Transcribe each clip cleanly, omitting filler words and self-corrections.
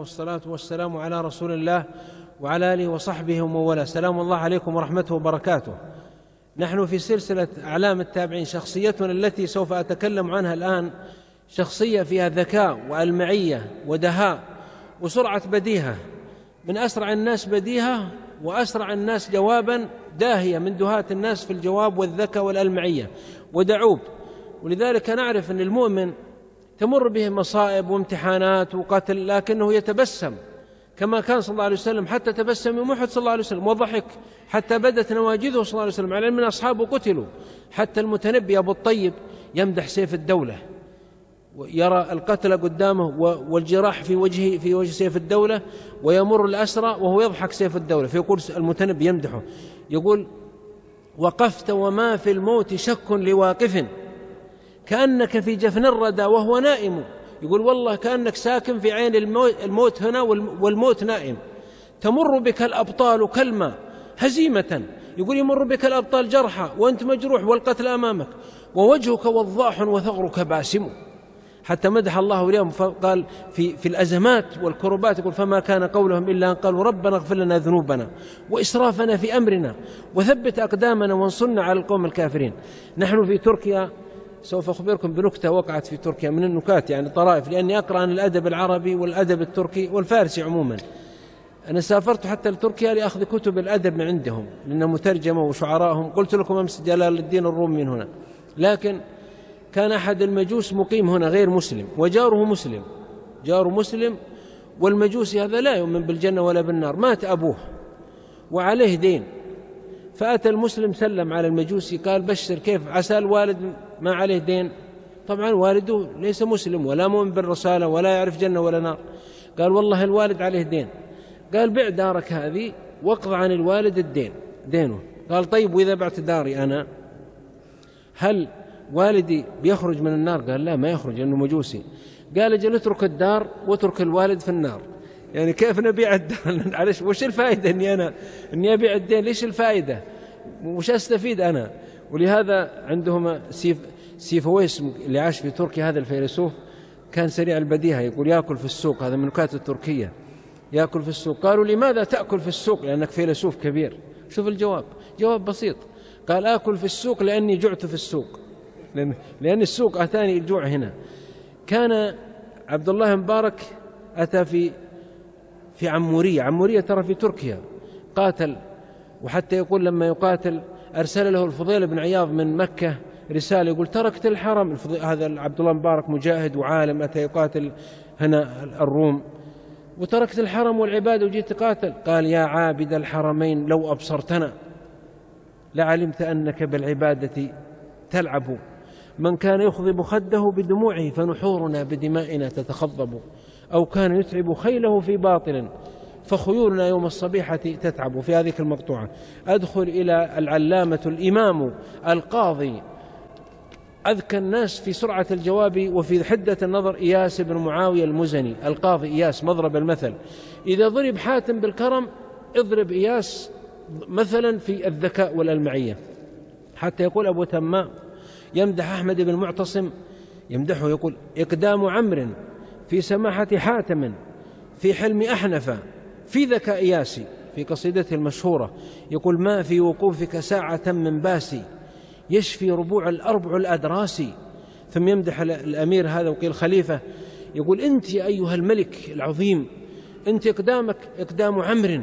والصلاة والسلام على رسول الله وعلى آله وصحبه ومن والاه. سلام الله عليكم ورحمته وبركاته. نحن في سلسلة أعلام التابعين. شخصيتنا التي سوف أتكلم عنها الآن شخصية فيها ذكاء وألمعية ودهاء وسرعة بديهة، من أسرع الناس بديهة وأسرع الناس جوابا، داهية من دهاة الناس في الجواب والذكاء والألمعية، ودعوب. ولذلك نعرف أن المؤمن تمر به مصائب وامتحانات وقتل، لكنه يتبسم كما كان صلى الله عليه وسلم، حتى تبسم يوم أحد صلى الله عليه وسلم وضحك حتى بدت نواجذه صلى الله عليه وسلم، على من أصحابه قتلوا. حتى المتنبي أبو الطيب يمدح سيف الدولة، يرى القتل قدامه والجراح في وجهه في وجه سيف الدولة، ويمر الأسرى وهو يضحك سيف الدولة، فيقول المتنبي يمدحه يقول: وقفت وما في الموت شك لواقف كأنك في جفن الردى وهو نائم. يقول والله كأنك ساكن في عين الموت هنا والموت نائم. تمر بك الأبطال كالماء هزيمة، يقول يمر بك الأبطال جرحى وأنت مجروح والقتل أمامك، ووجهك وضاح وثغرك باسم. حتى مدح الله اليوم فقال في الأزمات والكربات، يقول: فما كان قولهم إلا أن قالوا ربنا اغفر لنا ذنوبنا وإسرافنا في أمرنا وثبت أقدامنا وانصرنا على القوم الكافرين. نحن في تركيا، سوف أخبركم بنكتة وقعت في تركيا من النكات، يعني طرائف، لأني أقرأ عن الأدب العربي والأدب التركي والفارسي عموما. أنا سافرت حتى لتركيا لأخذ كتب الأدب من عندهم لأنها مترجمة وشعراءهم. قلت لكم أمس جلال الدين الرومي من هنا، لكن كان أحد المجوس مقيم هنا غير مسلم وجاره مسلم، جاره مسلم، والمجوسي هذا لا يؤمن بالجنة ولا بالنار، مات أبوه وعليه دين، فأتى المسلم سلم على المجوسي قال: بشر، كيف عسى الوالد ما عليه دين؟ طبعا والده ليس مسلم ولا مؤمن بالرسالة ولا يعرف جنة ولا نار. قال: والله الوالد عليه دين. قال: بيع دارك هذه واقض عن الوالد دينه. قال: طيب وإذا بعت داري أنا هل والدي بيخرج من النار؟ قال: لا، ما يخرج لأنه مجوسي. قال: اجل اترك الدار واترك الوالد في النار. يعني كيف نبيع الدار؟ وش الفائدة اني ابيع الدين؟ ليش الفائدة؟ وش استفيد انا؟ ولهذا عندهم سيفويس اللي عاش في تركيا، هذا الفيلسوف كان سريع البديهة، يقول يأكل في السوق، هذا من النكات التركية، يأكل في السوق. قالوا: لماذا تأكل في السوق؟ لأنك فيلسوف كبير. شوف الجواب، جواب بسيط، قال: آكل في السوق لأني جعت في السوق، لأن السوق أتاني الجوع هنا. كان عبد الله مبارك أتى في عمورية ترى في تركيا، قاتل، وحتى يقول لما يقاتل أرسل له الفضيل بن عياض من مكة رسالة يقول: تركت الحرم. هذا عبد الله مبارك مجاهد وعالم أتى يقاتل هنا الروم، وتركت الحرم والعباد وجيت تقاتل. قال: يا عابد الحرمين لو أبصرتنا لعلمت أنك بالعبادة تلعب. من كان يخضب خده بدموعه فنحورنا بدمائنا تتخضب، أو كان يتعب خيله في باطل فخيولنا يوم الصبيحة تتعب. في هذه المقطوعة أدخل إلى العلامة الإمام القاضي أذكى الناس في سرعة الجواب وفي حدة النظر، إياس بن معاوية المزني، القاضي إياس مضرب المثل. إذا ضرب حاتم بالكرم اضرب إياس مثلا في الذكاء والألمعية. حتى يقول أبو تمام يمدح أحمد بن معتصم، يمدحه يقول: إقدام عمرو في سماحة حاتم في حلم أحنف في ذكاء إياسي. في قصيدته المشهورة يقول: ما في وقوفك ساعة من باسي يشفي ربوع الأربع الأدراسي. ثم يمدح الأمير هذا وقيل خليفة، يقول: أنت يا أيها الملك العظيم، أنت إقدامك إقدام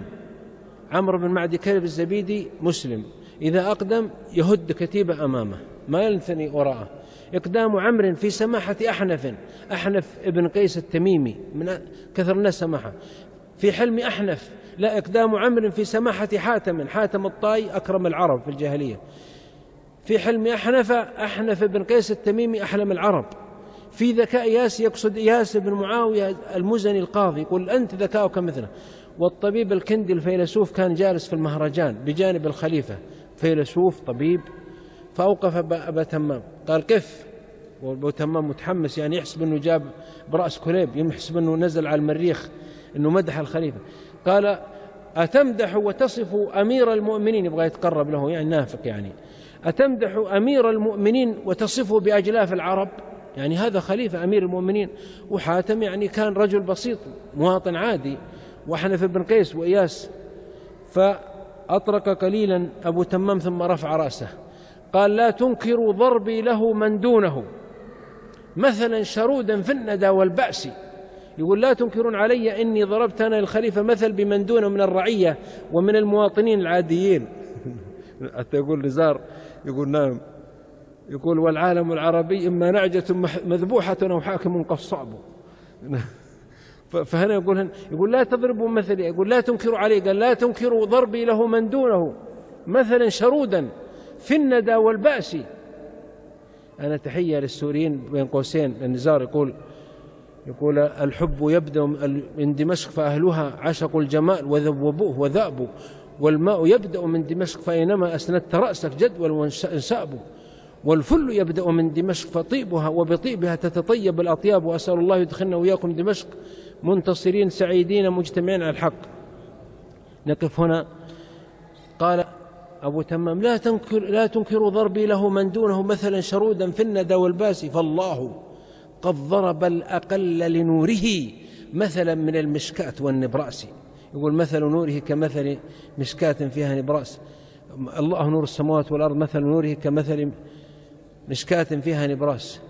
عمرو بن معدي كلب الزبيدي مسلم، إذا أقدم يهد كتيبة أمامه ما ينثني وراءه. إقدام عمرو في سماحة أحنف ابن قيس التميمي من كثر الناس سماحة في حلم أحنف. لا، إقدام عمرو في سماحة حاتم الطائي أكرم العرب في الجاهلية، في حلم أحنف ابن قيس التميمي أحلم العرب. في ذكاء إياس يقصد إياس بن معاوية المزني القاضي، يقول: أنت ذكاؤك مثله. والطبيب الكندي الفيلسوف كان جالس في المهرجان بجانب الخليفة، فيلسوف طبيب، فأوقف أبا تمام قال: كيف؟ وأبو تمام متحمس، يعني يحسب أنه جاب برأس كليب، يحسب أنه نزل على المريخ، أنه مدح الخليفة. قال: أتمدح وتصف أمير المؤمنين، يبغى يتقرب له يعني نافق، يعني أتمدح أمير المؤمنين وتصفه بأجلاف العرب؟ يعني هذا خليفة أمير المؤمنين، وحاتم يعني كان رجل بسيط مواطن عادي، وحنف بن قيس وإياس. فأطرق قليلا أبو تمام ثم رفع رأسه قال: لا تنكروا ضربي له من دونه مثلا شرودا في الندى والبأس. يقول: لا تنكرون علي إني ضربت أنا الخليفة مثل بمن دونه من الرعية ومن المواطنين العاديين. حتى يقول نزار، يقول: نعم، يقول: والعالم العربي إما نعجة مذبوحة أو حاكم قصاب. فهنا يقول: لا تضربوا مثلي، يقول: لا تنكروا علي، قال: لا تنكروا ضربي له من دونه مثلا شرودا في الندى والبأس. أنا تحية للسوريين بين قوسين. النزار يقول: الحب يبدأ من دمشق فأهلها عشقوا الجمال وذوبوه وذابوا، والماء يبدأ من دمشق فأينما أسندت رأسك جدول وانسابوا، والفل يبدأ من دمشق فطيبها وبطيبها تتطيب الأطياب، وأسأل الله يدخلنا وإياكم دمشق منتصرين سعيدين مجتمعين على الحق. نقف هنا. قال أبو تمام: لا تنكروا ضربي له من دونه مثلا شرودا في الندى والباس، فالله قد ضرب الأقل لنوره مثلا من المشكاة والنبراس. يقول: مثل نوره كمثل مشكاة فيها نبراس. الله نور السماوات والأرض، مثل نوره كمثل مشكاة فيها نبراس.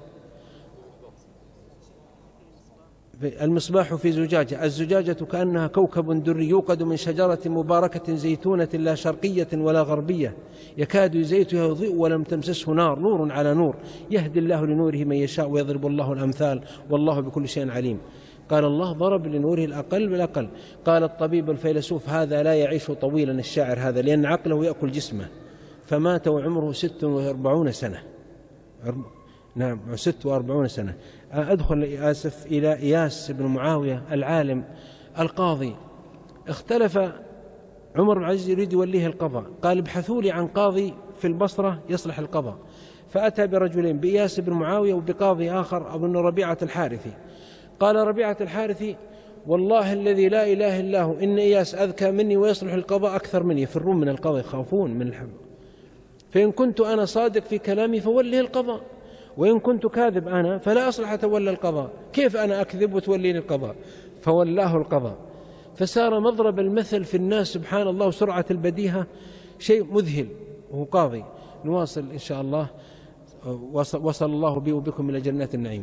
المصباح في زجاجة، الزجاجة كأنها كوكب دري يوقد من شجرة مباركة زيتونة لا شرقية ولا غربية يكاد زيتها يضيء ولم تمسسه نار، نور على نور، يهدي الله لنوره من يشاء ويضرب الله الأمثال والله بكل شيء عليم. قال: الله ضرب لنوره الأقل بالأقل. قال الطبيب الفيلسوف: هذا لا يعيش طويلا الشاعر هذا، لأن عقله يأكل جسمه، فمات وعمره 46 سنة. نعم، 46 سنة. أدخل آسف إلى إياس بن معاوية العالم القاضي. اختلف عمر بن العزيز يريد يوليه القضاء، قال: ابحثوا لي عن قاضي في البصرة يصلح القضاء. فأتى برجلين، بإياس بن معاوية وبقاضي آخر أظن ربيعة الحارثي. قال ربيعة الحارثي: والله الذي لا إله إلا هو إن إياس أذكى مني ويصلح القضاء أكثر مني. يفرون من القضاء، يخافون من الحب. فإن كنت أنا صادق في كلامي فوله القضاء، وإن كنت كاذب أنا فلا أصلح أتولى القضاء. كيف أنا أكذب وتوليني القضاء؟ فولاه القضاء. فصار مضرب المثل في الناس سبحان الله، وسرعة البديهة شيء مذهل، وهو قاضي. نواصل إن شاء الله. وصل الله بي وبكم إلى جنات النعيم.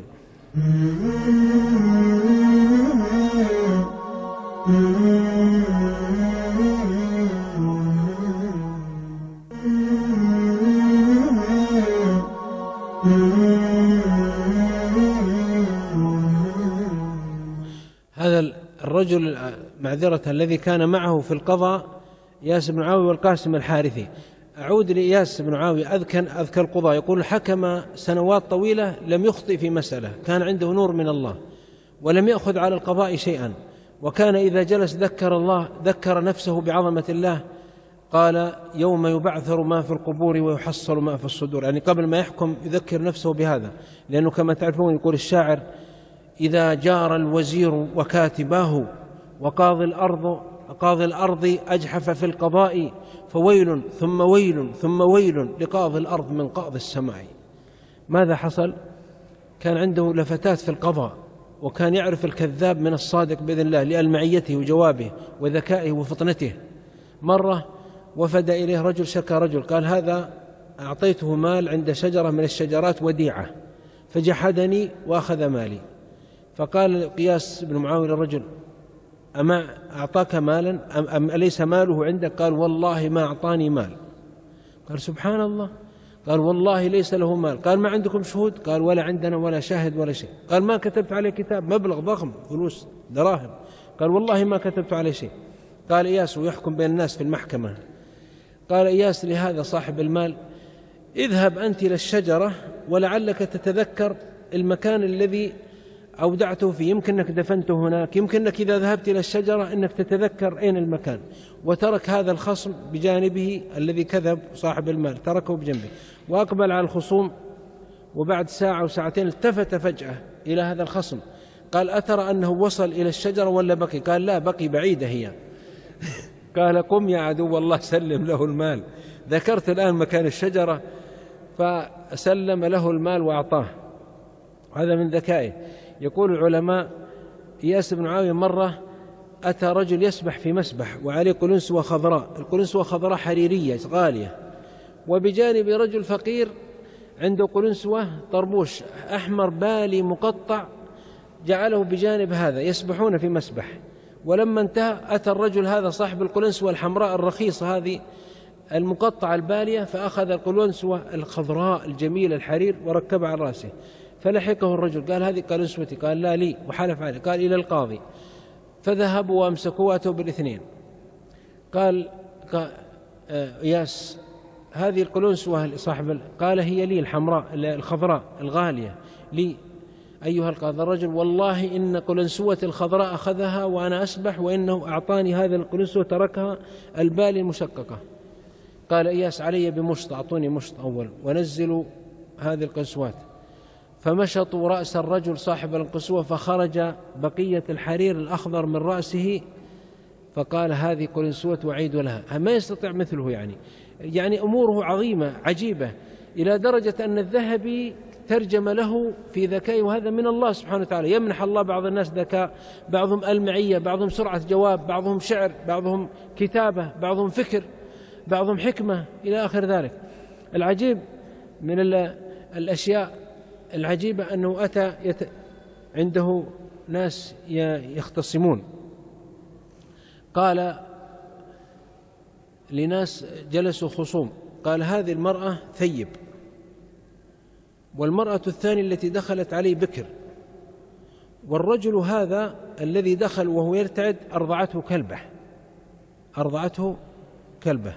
هذا الرجل معذرة الذي كان معه في القضاء إياس بن معاوية والقاسم الحارثي. أعود لإياس بن معاوية أذكى القضاء. يقول: حكم سنوات طويلة لم يخطئ في مسألة، كان عنده نور من الله ولم يأخذ على القضاء شيئا، وكان إذا جلس ذكر نفسه بعظمة الله. قال: يوم يبعثر ما في القبور ويحصل ما في الصدور. يعني قبل ما يحكم يذكر نفسه بهذا، لأنه كما تعرفون يقول الشاعر: إذا جار الوزير وكاتباه وقاضي الأرض أجحف في القضاء، فويل ثم ويل ثم ويل لقاضي الأرض من قاضي السماء. ماذا حصل؟ كان عنده لفتات في القضاء، وكان يعرف الكذاب من الصادق بإذن الله لألمعيته وجوابه وذكائه وفطنته. مرة وفد إليه رجل، شكى رجل، قال: هذا أعطيته مال عند شجرة من الشجرات وديعة فجحدني وأخذ مالي. فقال قياس بن معاوية للرجل: أما أعطاك مالا أم أليس ماله عندك؟ قال: والله ما أعطاني مال. قال: سبحان الله. قال: والله ليس له مال. قال: ما عندكم شهود؟ قال: ولا عندنا ولا شاهد ولا شيء. قال: ما كتبت عليه كتاب؟ مبلغ ضخم، فلوس دراهم. قال: والله ما كتبت عليه شيء. قال إياس ويحكم بين الناس في المحكمة. قال إياس لهذا صاحب المال: اذهب أنت إلى الشجرة ولعلك تتذكر المكان الذي أودعته فيه، يمكن أنك دفنته هناك، يمكن أنك إذا ذهبت إلى الشجرة أنك تتذكر أين المكان. وترك هذا الخصم بجانبه الذي كذب صاحب المال، تركه بجنبه وأقبل على الخصوم. وبعد ساعة وساعتين التفت فجأة إلى هذا الخصم، قال: أترى أنه وصل إلى الشجرة ولا بقي؟ قال: لا، بقي بعيدة هي. قال: قم يا عدو الله سلم له المال، ذكرت الآن مكان الشجرة. فسلم له المال وأعطاه. هذا من ذكائه. يقول العلماء إياس بن معاوية مرة أتى رجل يسبح في مسبح وعليه قلنسوة خضراء، القلنسوة خضراء حريرية غالية، وبجانب رجل فقير عنده قلنسوة طربوش أحمر بالي مقطع جعله بجانب هذا يسبحون في مسبح. ولما انتهى أتى الرجل هذا صاحب القلنسوة الحمراء الرخيصة هذه المقطعة البالية، فأخذ القلنسوة الخضراء الجميلة الحرير وركبها على رأسه. فلحقه الرجل قال هذه قلنسوتي، قال لا لي، وحلف عليه، قال إلى القاضي. فذهبوا وأمسكوه وأتوا بالاثنين. قال إياس هذه القلنسوة صاحب، قال هي لي الحمراء الخضراء الغالية لي أيها القاضي. الرجل والله إن قلنسوة الخضراء أخذها وأنا أسبح، وإنه أعطاني هذا القلنسوة تركها البالي المشققة. قال إياس علي بمشط، أعطوني مشط أول ونزلوا هذه القلنسوات. فمشطوا رأس الرجل صاحب القلنسوة فخرج بقية الحرير الأخضر من رأسه، فقال هذه قلنسوة وعيد لها. ما يستطيع مثله، يعني أموره عظيمة عجيبة إلى درجة أن الذهبي ترجم له في ذكائه، وهذا من الله سبحانه وتعالى. يمنح الله بعض الناس ذكاء، بعضهم ألمعية، بعضهم سرعة جواب، بعضهم شعر، بعضهم كتابة، بعضهم فكر، بعضهم حكمة إلى آخر ذلك. العجيب من الأشياء العجيبة أنه أتى عنده ناس يختصمون، قال لناس جلسوا خصوم، قال هذه المرأة ثيب، والمرأة الثانية التي دخلت عليه بكر، والرجل هذا الذي دخل وهو يرتعد أرضعته كلبة.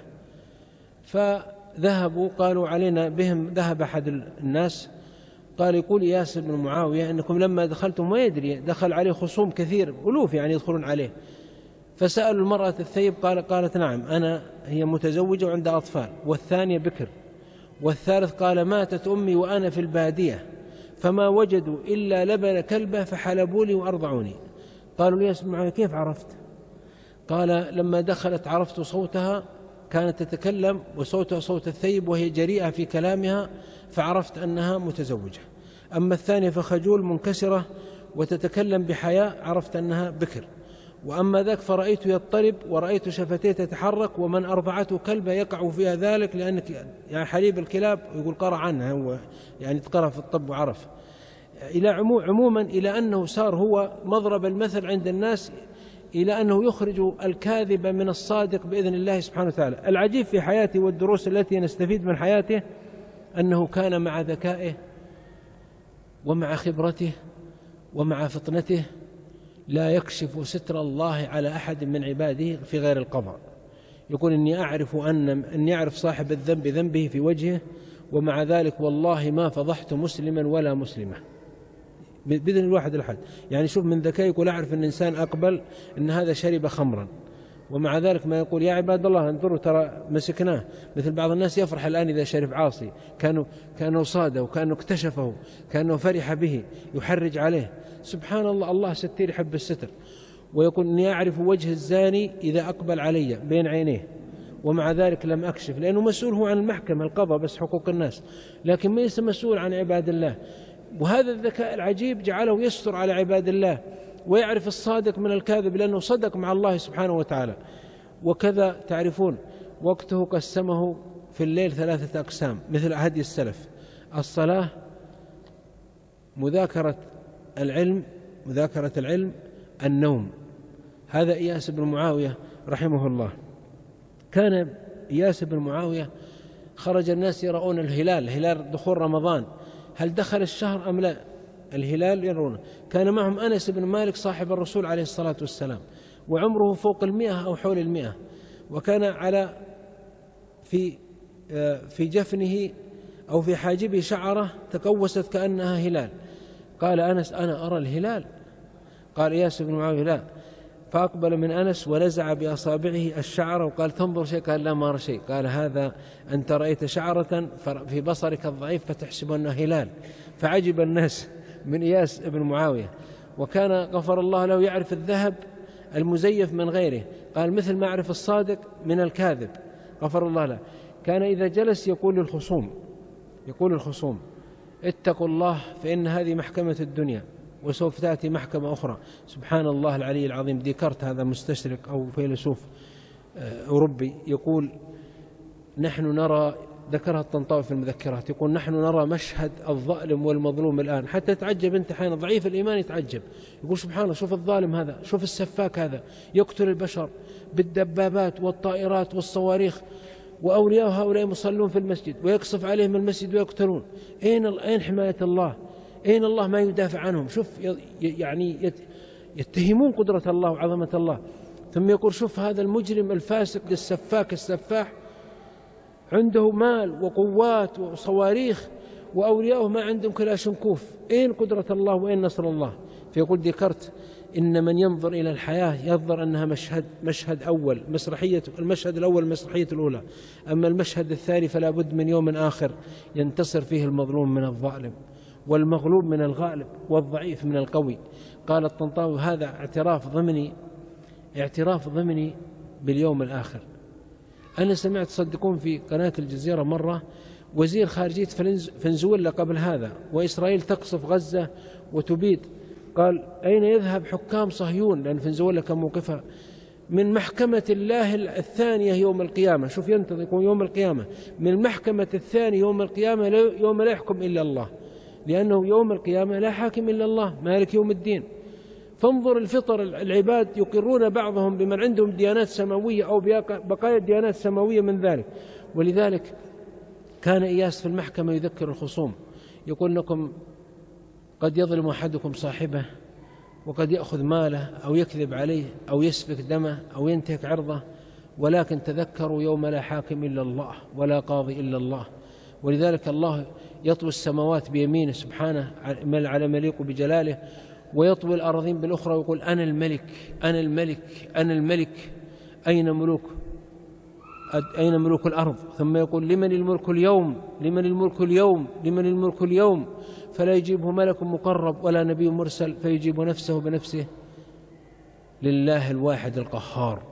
فذهبوا قالوا علينا بهم. ذهب أحد الناس قال يقول إياس بن معاوية إنكم لما دخلتم ما يدري، دخل عليه خصوم كثير ألوف يدخلون عليه. فسألوا المرأة الثيب قالت نعم هي متزوجة وعندها أطفال، والثانية بكر، والثالث قال ماتت أمي وأنا في البادية فما وجدوا إلا لبن كلبة فحلبوا لي وأرضعوني. قالوا لي إياس بن معاوية كيف عرفت؟ قال لما دخلت عرفت صوتها، كانت تتكلم وصوتها صوت الثيب وهي جريئة في كلامها، فعرفت أنها متزوجة. أما الثانية فخجول منكسرة وتتكلم بحياء، عرفت أنها بكر. وأما ذاك فرأيت يضطرب ورأيت شفتيه تتحرك، ومن أرضعته كلبة يقع فيها ذلك، لأنك حليب الكلاب يقول قرأ عنها، هو تقرأ في الطب وعرف. عموما إلى أنه صار هو مضرب المثل عند الناس، إلى أنه يخرج الكاذب من الصادق بإذن الله سبحانه وتعالى. العجيب في حياته والدروس التي نستفيد من حياته أنه كان مع ذكائه ومع خبرته ومع فطنته لا يكشف ستر الله على أحد من عباده في غير القضاء. يقول إني أعرف صاحب الذنب ذنبه في وجهه، ومع ذلك والله ما فضحت مسلما ولا مسلمة بإذن الواحد الأحد. شوف من ذكاء، يقول أعرف أن إنسان أقبل أن هذا شرب خمرا، ومع ذلك ما يقول يا عباد الله انظروا ترى مسكناه. مثل بعض الناس يفرح الآن إذا شرب عاصي، كانوا صاده وكانوا اكتشفه، كانوا فرح به، يحرج عليه. سبحان الله، الله ستير يحب الستر. ويقول إني أعرف وجه الزاني إذا أقبل علي بين عينيه، ومع ذلك لم أكشف، لأنه مسؤول هو عن المحكمة القضاء بس حقوق الناس، لكن ليس مسؤول عن عباد الله. وهذا الذكاء العجيب جعله يستر على عباد الله ويعرف الصادق من الكاذب، لأنه صدق مع الله سبحانه وتعالى. وكذا تعرفون وقته قسمه في الليل 3 أقسام مثل هدي السلف: الصلاة، مذاكرة العلم، النوم. هذا إياس بن معاوية رحمه الله. كان إياس بن معاوية خرج الناس يرون هلال دخول رمضان، هل دخل الشهر أم لا، الهلال يرونه. كان معهم أنس بن مالك صاحب الرسول عليه الصلاة والسلام، وعمره فوق 100 أو حول 100، وكان في جفنه أو في حاجبه شعرة تقوست كأنها هلال. قال أنس أنا أرى الهلال. قال إياس بن معاوية لا. فأقبل من أنس ونزع بأصابعه الشعر وقال تنظر شيء؟ قال لا ما أرى شيء. قال هذا أنت رأيت شعرة في بصرك الضعيف فتحسب أنه هلال. فعجب الناس من إياس بن معاوية. وكان غفر الله له يعرف الذهب المزيف من غيره، قال مثل ما أعرف الصادق من الكاذب، غفر الله له. كان إذا جلس يقول الخصوم اتقوا الله فإن هذه محكمة الدنيا وسوف تأتي محكمة أخرى. سبحان الله العلي العظيم. ديكارت هذا مستشرق أو فيلسوف أوروبي يقول نحن نرى، ذكرها الطنطاوي في المذكرات، يقول نحن نرى مشهد الظالم والمظلوم الآن، حتى تعجب أنت حين ضعيف الإيمان يتعجب، يقول سبحان الله شوف الظالم هذا، شوف السفاك هذا يقتل البشر بالدبابات والطائرات والصواريخ، وأولياء هؤلاء مصلون في المسجد ويقصف عليهم المسجد ويقتلون. أين حماية الله؟ أين الله ما يدافع عنهم؟ شوف يعني يتهمون قدرة الله وعظمة الله. ثم يقول شوف هذا المجرم الفاسق السفاك السفاح عنده مال وقوات وصواريخ وأولياؤه ما عندهم كلاشنكوف، أين قدرة الله وأين نصر الله؟ فيقول ديكارت إن من ينظر إلى الحياة ينظر أنها مشهد أول، المشهد الأول المسرحية الأولى، أما المشهد الثاني فلا بد من يوم آخر ينتصر فيه المظلوم من الظالم والمغلوب من الغالب والضعيف من القوي. قال الطنطاوي هذا اعتراف ضمني باليوم الآخر. أنا سمعت صدقون في قناة الجزيرة مرة وزير خارجية فنزويلا قبل هذا وإسرائيل تقصف غزة وتبيد، قال أين يذهب حكام صهيون، لأن فنزويلا كان موقفها من محكمة الله الثانية يوم القيامة. شوف ينتظر يكون يوم القيامة من المحكمة الثانية يوم القيامة، يوم لا يحكم إلا الله، لأنه يوم القيامة لا حاكم إلا الله مالك يوم الدين. فانظر الفطر العباد يقرون بعضهم بمن عندهم ديانات سماوية أو بقايا ديانات سماوية من ذلك. ولذلك كان إياس في المحكمة يذكر الخصوم يقول لكم قد يظلم أحدكم صاحبه وقد يأخذ ماله أو يكذب عليه أو يسفك دمه أو ينتهك عرضه، ولكن تذكروا يوم لا حاكم إلا الله ولا قاضي إلا الله. ولذلك الله يطوي السماوات بيمينه سبحانه على مليق بجلاله، ويطوي الأراضين بالأخرى ويقول أنا الملك أنا الملك أنا الملك، أين ملوك الأرض؟ ثم يقول لمن الملك اليوم لمن الملك اليوم لمن الملك اليوم، فلا يجيبه ملك مقرب ولا نبي مرسل فيجيب نفسه بنفسه، لله الواحد القهار.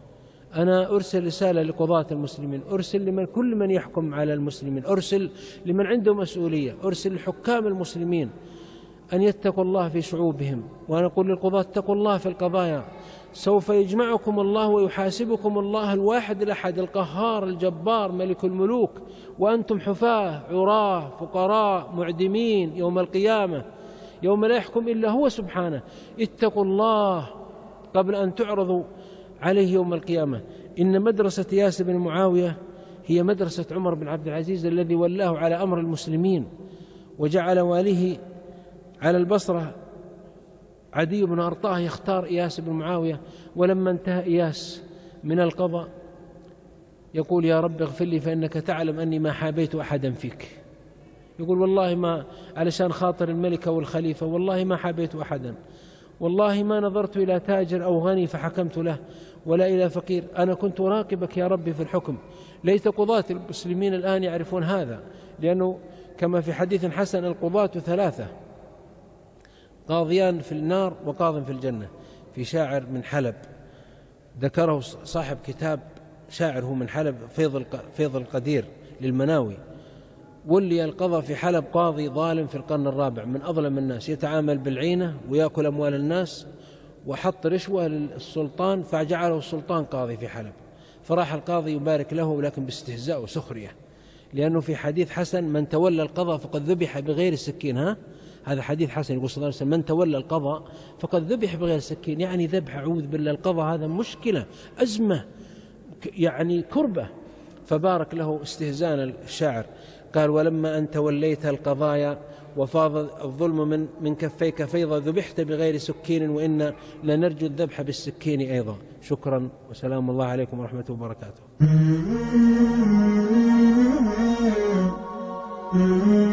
أنا أرسل رسالة لقضاة المسلمين، أرسل لمن كل من يحكم على المسلمين، أرسل لمن عنده مسؤولية، أرسل لحكام المسلمين أن يتقوا الله في شعوبهم. وأنا أقول للقضاة اتقوا الله في القضايا، سوف يجمعكم الله ويحاسبكم الله الواحد الأحد القهار الجبار ملك الملوك، وأنتم حفاة عراة فقراء معدمين يوم القيامة، يوم لا يحكم إلا هو سبحانه. اتقوا الله قبل أن تعرضوا عليه يوم القيامة. إن مدرسة ياس بن معاوية هي مدرسة عمر بن عبد العزيز الذي ولاه على أمر المسلمين وجعل واليه على البصرة عدي بن أرطاه يختار إياس بن معاوية. ولما انتهى إياس من القضاء يقول يا رب اغفر لي فإنك تعلم أني ما حابيت أحدا فيك، يقول والله ما علشان خاطر الملك والخليفة والله ما حابيت أحدا، والله ما نظرت إلى تاجر أو غني فحكمت له ولا إلى فقير، أنا كنت أراقبك يا ربي في الحكم. ليت قضاة المسلمين الآن يعرفون هذا، لأنه كما في حديث حسن القضاة ثلاثة، قاضيان في النار وقاض في الجنة. في شاعر من حلب ذكره صاحب كتاب، شاعر هو من حلب فيض القدير للمناوي، ولي القضاء في حلب قاضي ظالم في القرن الرابع من أظلم الناس، يتعامل بالعينة ويأكل أموال الناس وحط رشوة للسلطان فجعله السلطان قاضي في حلب. فراح القاضي يبارك له ولكن باستهزاء وسخرية، لأنه في حديث حسن من تولى القضاء فقد ذبح بغير السكين. هذا حديث حسن يقول صلى الله عليه وسلم من تولى القضاء فقد ذبح بغير السكين، يعني ذبح أعوذ بالله. القضاء هذا مشكلة أزمة يعني كربة. فبارك له استهزاء الشاعر، قال ولما أن توليت القضايا وفاض الظلم من كفيك فيضا ذبحت بغير سكين وإنا لنرجو الذبح بالسكين أيضا. شكرا وسلام الله عليكم ورحمة وبركاته.